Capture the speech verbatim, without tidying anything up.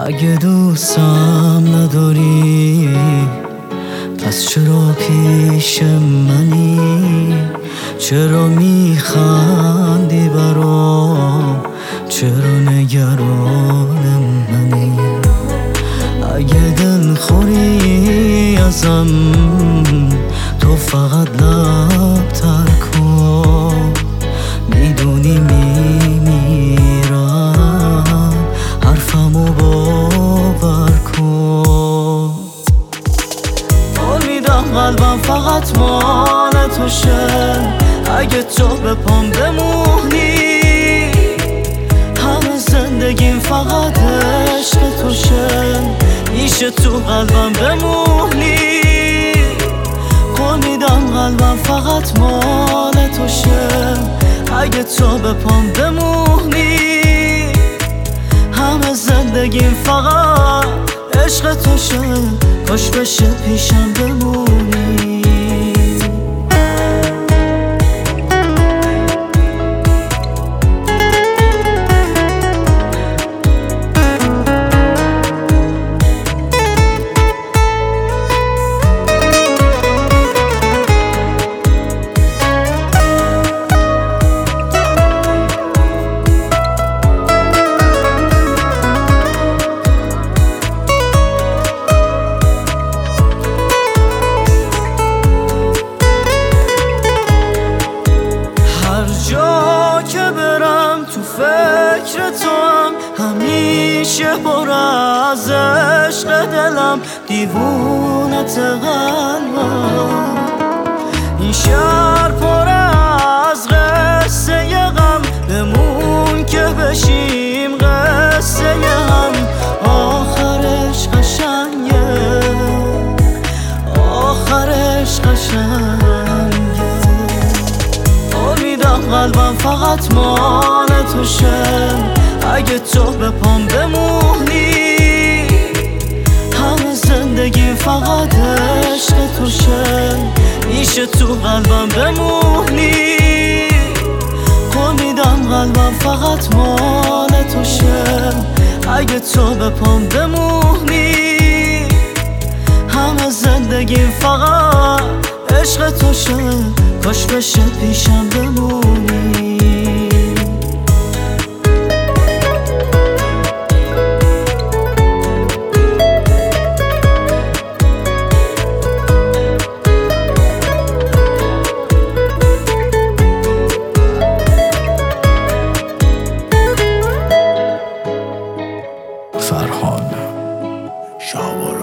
اگه دوستم نداری پس چرا پیش منی؟ چرا میخندی برام؟ چرا نگران منی؟ اگه دل خوری ازم تو فقط لب تر کن، میدونی میمیرم حرفمو باور کن. قول میدم قلبم فقط مال توشه، اگه تو به پام بمونی همه زندگیم فقط عشق توشه، میشه تو قلبم بمونی. قول میدم قلبم فقط مال توشه، اگه تو به پام بمونی همه زندگیم فقط عشق توشه، کاش بشه پیشم بمونی. جا که برم تو فکر تو هم، همیشه پر از عشق دلم، دیوونت قلبم. این شهر پر از قصه غم، بمون که بشیم قصه هم. آخرش قشنگه، آخرش قشنگه. قلبم فقط مال توشه، اگه تو به پام بمونی همه زندگی فقط عشق توشه، میشه تو قلبم بمونی. قول میدم قلبم فقط مال توشه، اگه تو به پام بمونی همه زندگی فقط عشق توشه، کاش بشه پیشم بمونی. فرهاد شاور